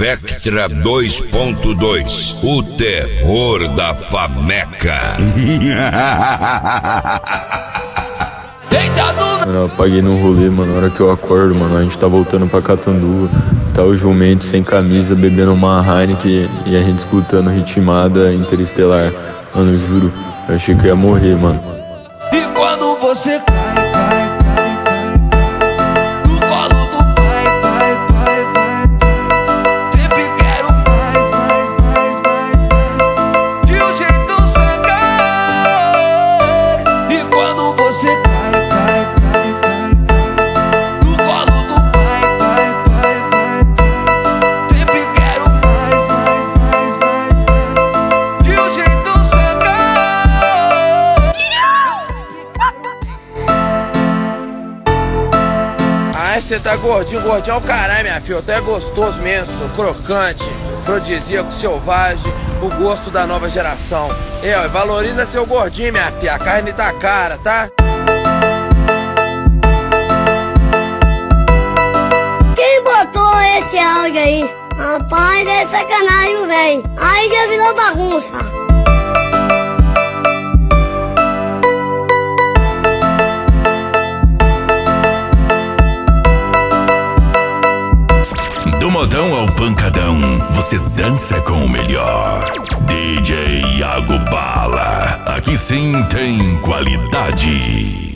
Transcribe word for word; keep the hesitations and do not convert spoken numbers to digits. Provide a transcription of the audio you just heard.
Vectra dois ponto dois, o terror da fameca. Mano, eu apaguei no rolê, mano, na hora que eu acordo, mano, a gente tá voltando pra Catanduva, tá o jumento sem camisa, bebendo uma Heineken e a gente escutando Ritmada Interestelar. Mano, eu juro, eu achei que eu ia morrer, mano. E quando você cai, cai, cai, cai no colo do pai, pai, pai, pai, pai, sempre quero mais, mais, mais, mais, mais, de um jeito sagaz. E quando você cai, cai, cai, cai, cai no colo do pai, pai, pai, pai, pai, sempre quero mais, mais, mais, mais, mais, de um jeito sagaz. Ai, cê tá gordinho, gordinho é o caralho, minha filha. Até é gostoso mesmo, crocante, afrodisíaco, selvagem, o gosto da nova geração. E, ó, valoriza seu gordinho, minha filha. A carne tá cara, tá? Quem botou esse áudio aí? Rapaz, é sacanagem, velho. Aí já virou bagunça. Do modão ao pancadão, você dança com o melhor. D J Iago Bala, aqui sim tem qualidade.